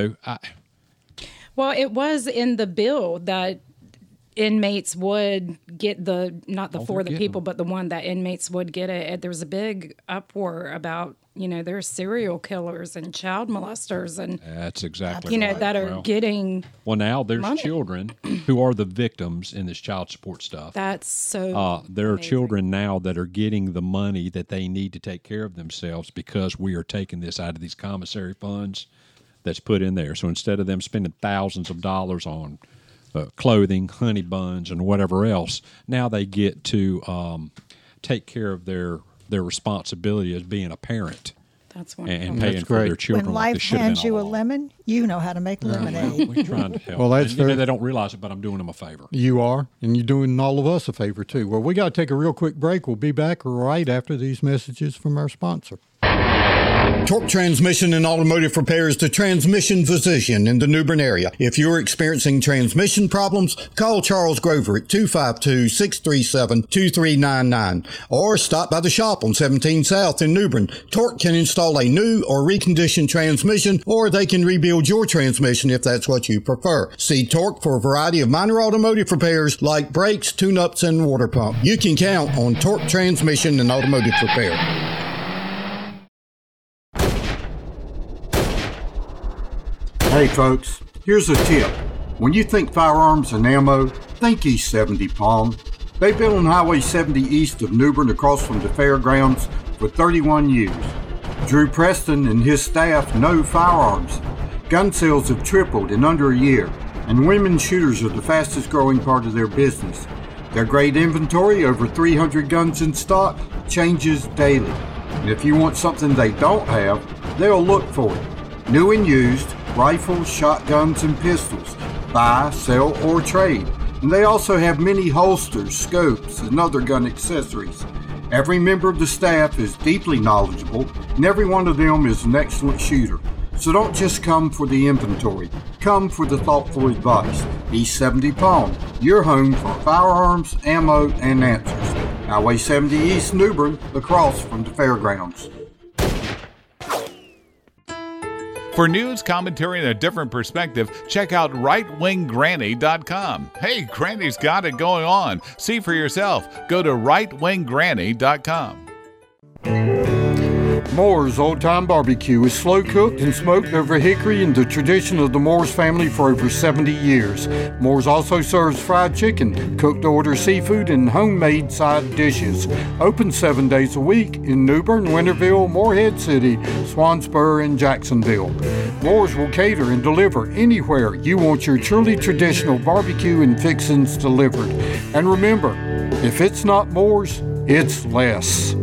well, it was in the bill that inmates would get not the for the people, but the one that inmates would get it. There was a big uproar about, there's serial killers and child molesters and that's exactly right. that are getting now there's money. Children who are the victims in this child support stuff. That's so there are amazing. children now that are getting the money that they need to take care of themselves because we are taking this out of these commissary funds that's put in there. So instead of them spending thousands of dollars on clothing, honey buns, and whatever else, now they get to take care of their responsibility as being a parent. That's wonderful. And paying for their children. When like life hands you a lemon, you know how to make lemonade. We're trying to help. Well, that's they don't realize it, but I'm doing them a favor. You are, and you're doing all of us a favor, too. Well, we got to take a real quick break. We'll be back right after these messages from our sponsor. Torque Transmission and Automotive Repair is the transmission physician in the New Bern area. If you're experiencing transmission problems, call Charles Grover at 252-637-2399 or stop by the shop on 17 South in New Bern. Torque can install a new or reconditioned transmission, or they can rebuild your transmission if that's what you prefer. See Torque for a variety of minor automotive repairs like brakes, tune-ups, and water pump. You can count on Torque Transmission and Automotive Repair. Hey folks, here's a tip. When you think firearms and ammo, think East 70 Palm. They've been on Highway 70 east of New Bern across from the fairgrounds for 31 years. Drew Preston and his staff know firearms. Gun sales have tripled in under a year, and women shooters are the fastest growing part of their business. Their great inventory, over 300 guns in stock, changes daily. And if you want something they don't have, they'll look for it. New and used, rifles, shotguns, and pistols. Buy, sell, or trade. And they also have many holsters, scopes, and other gun accessories. Every member of the staff is deeply knowledgeable, and every one of them is an excellent shooter. So don't just come for the inventory. Come for the thoughtful advice. East 70 Palm, your home for firearms, ammo, and answers. Highway 70 East, New Bern, across from the fairgrounds. For news, commentary, and a different perspective, check out rightwinggranny.com. Hey, Granny's got it going on. See for yourself. Go to rightwinggranny.com. Moore's Old Time Barbecue is slow cooked and smoked over hickory in the tradition of the Moores family for over 70 years. Moore's also serves fried chicken, cooked to order seafood, and homemade side dishes. Open 7 days a week in New Bern, Winterville, Morehead City, Swansboro, and Jacksonville. Moore's will cater and deliver anywhere you want your truly traditional barbecue and fixings delivered. And remember, if it's not Moore's, it's less.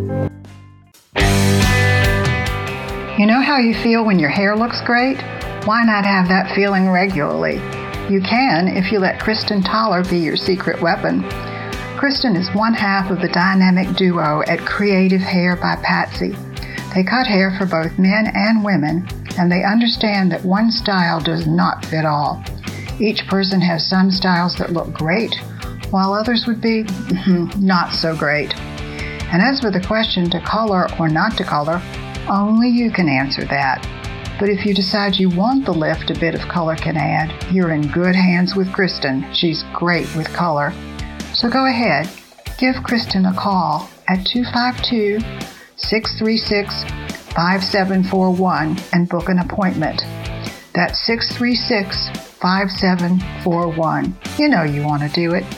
You know how you feel when your hair looks great? Why not have that feeling regularly? You can if you let Kristen Toller be your secret weapon. Kristen is one half of the dynamic duo at Creative Hair by Patsy. They cut hair for both men and women, and they understand that one style does not fit all. Each person has some styles that look great, while others would be not so great. And as for the question to color or not to color, only you can answer that. But if you decide you want the lift a bit of color can add, you're in good hands with Kristen. She's great with color. So go ahead, give Kristen a call at 252-636-5741 and book an appointment. That's 636-5741. You know you want to do it.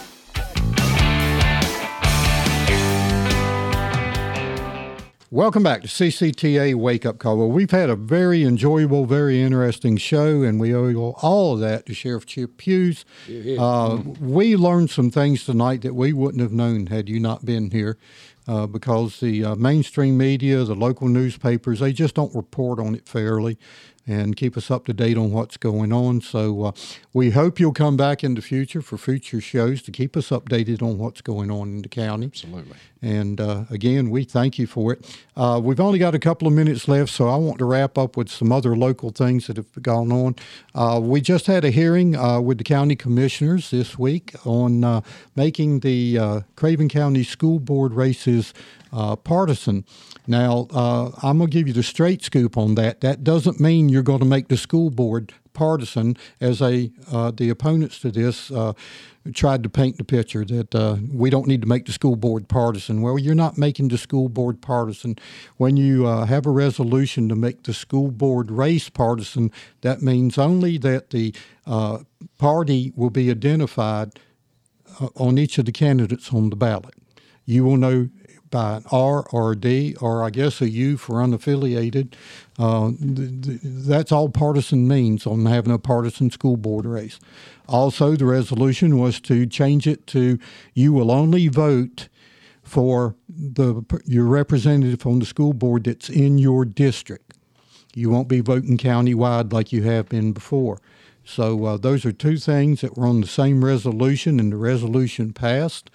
Welcome back to CCTA Wake Up Call. Well, we've had a very enjoyable, very interesting show, and we owe all of that to Sheriff Chip Hughes. We learned some things tonight that we wouldn't have known had you not been here. because the mainstream media, the local newspapers, they just don't report on it fairly and keep us up to date on what's going on. So we hope you'll come back in the future for future shows to keep us updated on what's going on in the county. Absolutely. And again, we thank you for it. We've only got a couple of minutes left, so I want to wrap up with some other local things that have gone on. We just had a hearing with the county commissioners this week on making the Craven County School Board races partisan. Now, I'm going to give you the straight scoop on that. That doesn't mean you're going to make the school board partisan, as the opponents to this tried to paint the picture that we don't need to make the school board partisan. Well, you're not making the school board partisan. When you have a resolution to make the school board race partisan, that means only that the party will be identified on each of the candidates on the ballot. You will know by an R or a D, or I guess a U for unaffiliated. That's all partisan means on having a partisan school board race. Also, the resolution was to change it to you will only vote for your representative on the school board that's in your district. You won't be voting countywide like you have been before. So those are two things that were on the same resolution, and the resolution passed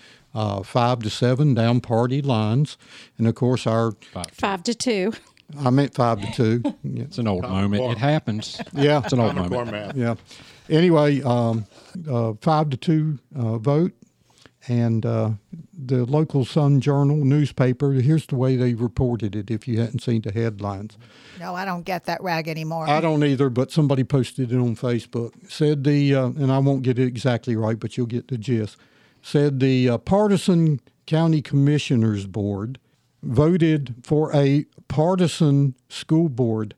5-7 down party lines. And of course, our 5-2. I meant 5-2. Yeah. It's an old moment. It happens. Yeah, it's an old moment. Yeah. Anyway, 5-2 vote, and the local Sun Journal newspaper. Here's the way they reported it. If you hadn't seen the headlines. No, I don't get that rag anymore. I don't either, but somebody posted it on Facebook. Said and I won't get it exactly right, but you'll get the gist. Said the partisan county commissioners board voted for a partisan school board.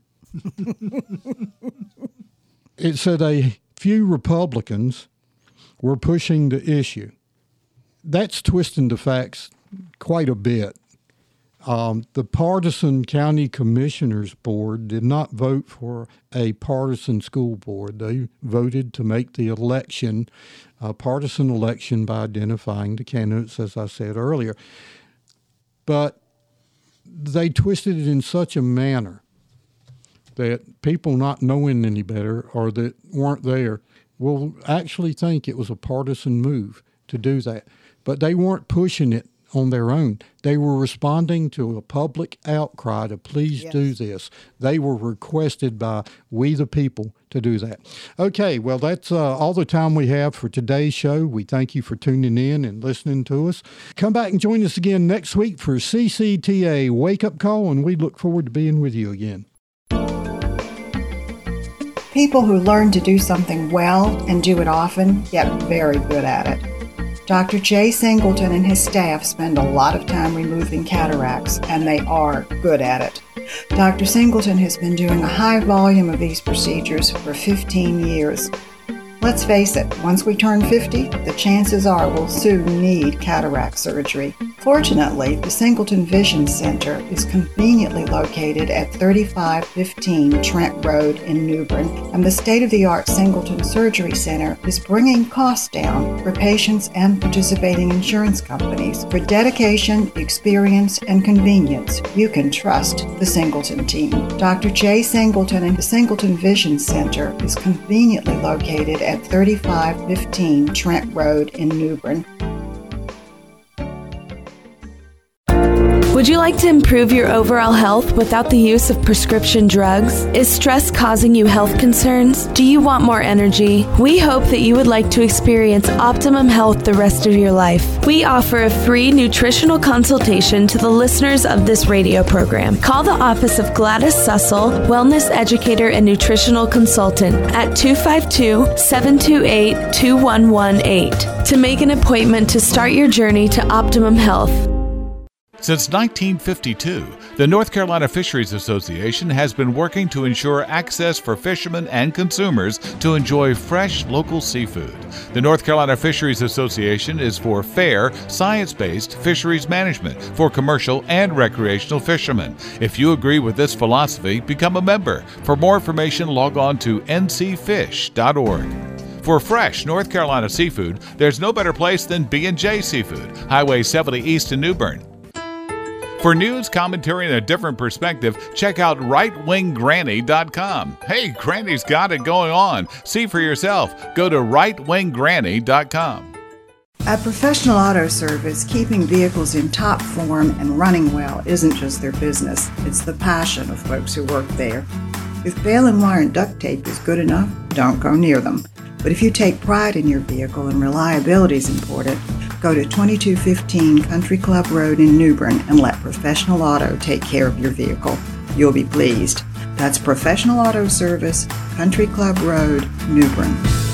It said a few Republicans were pushing the issue. That's twisting the facts quite a bit. The partisan county commissioners board did not vote for a partisan school board. They voted to make the election a partisan election by identifying the candidates, as I said earlier. But they twisted it in such a manner that people not knowing any better or that weren't there will actually think it was a partisan move to do that. But they weren't pushing it on their own. They were responding to a public outcry to please do this. They were requested by we the people to do that. Okay, well, that's all the time we have for today's show. We thank you for tuning in and listening to us. Come back and join us again next week for CCTA Wake Up Call, and we look forward to being with you again. People who learn to do something well and do it often get very good at it. Dr. Jay Singleton and his staff spend a lot of time removing cataracts, and they are good at it. Dr. Singleton has been doing a high volume of these procedures for 15 years. Let's face it, once we turn 50, the chances are we'll soon need cataract surgery. Fortunately, the Singleton Vision Center is conveniently located at 3515 Trent Road in New Bern, and the state-of-the-art Singleton Surgery Center is bringing costs down for patients and participating insurance companies. For dedication, experience, and convenience, you can trust the Singleton team. Dr. Jay Singleton and the Singleton Vision Center is conveniently located at 3515 Trent Road in New Bern. Would you like to improve your overall health without the use of prescription drugs? Is stress causing you health concerns? Do you want more energy? We hope that you would like to experience optimum health the rest of your life. We offer a free nutritional consultation to the listeners of this radio program. Call the office of Gladys Sussel, Wellness Educator and Nutritional Consultant at 252-728-2118 to make an appointment to start your journey to optimum health. Since 1952, the North Carolina Fisheries Association has been working to ensure access for fishermen and consumers to enjoy fresh local seafood. The North Carolina Fisheries Association is for fair, science-based fisheries management for commercial and recreational fishermen. If you agree with this philosophy, become a member. For more information, log on to ncfish.org. For fresh North Carolina seafood, there's no better place than B&J Seafood, Highway 70 East in New Bern. For news, commentary, and a different perspective, check out rightwinggranny.com. Hey, Granny's got it going on. See for yourself. Go to rightwinggranny.com. At Professional Auto Service, keeping vehicles in top form and running well isn't just their business, it's the passion of folks who work there. If baling wire and duct tape is good enough, don't go near them. But if you take pride in your vehicle and reliability is important, go to 2215 Country Club Road in New Bern and let Professional Auto take care of your vehicle. You'll be pleased. That's Professional Auto Service, Country Club Road, New Bern.